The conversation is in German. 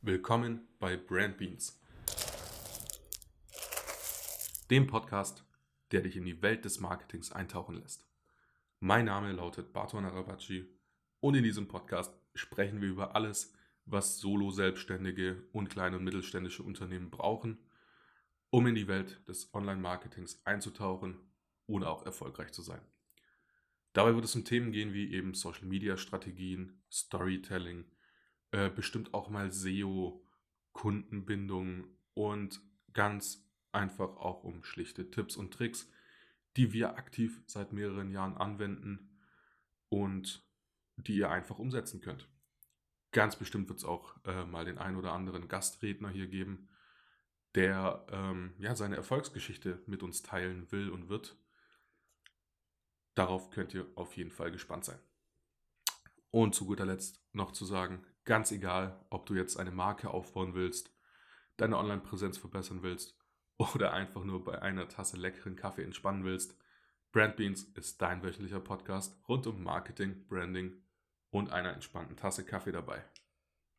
Willkommen bei Brandbeans, dem Podcast, der dich in die Welt des Marketings eintauchen lässt. Mein Name lautet Barton Arabacci und in diesem Podcast sprechen wir über alles, was Solo-Selbstständige und kleine und mittelständische Unternehmen brauchen, um in die Welt des Online-Marketings einzutauchen und auch erfolgreich zu sein. Dabei wird es um Themen gehen wie eben Social-Media-Strategien, Storytelling, bestimmt auch mal SEO, Kundenbindung und ganz einfach auch um schlichte Tipps und Tricks, die wir aktiv seit mehreren Jahren anwenden und die ihr einfach umsetzen könnt. Ganz bestimmt wird es auch mal den ein oder anderen Gastredner hier geben, der seine Erfolgsgeschichte mit uns teilen will und wird. Darauf könnt ihr auf jeden Fall gespannt sein. Und zu guter Letzt noch zu sagen, ganz egal, ob du jetzt eine Marke aufbauen willst, deine Online-Präsenz verbessern willst oder einfach nur bei einer Tasse leckeren Kaffee entspannen willst, Brandbeans ist dein wöchentlicher Podcast rund um Marketing, Branding und einer entspannten Tasse Kaffee dabei.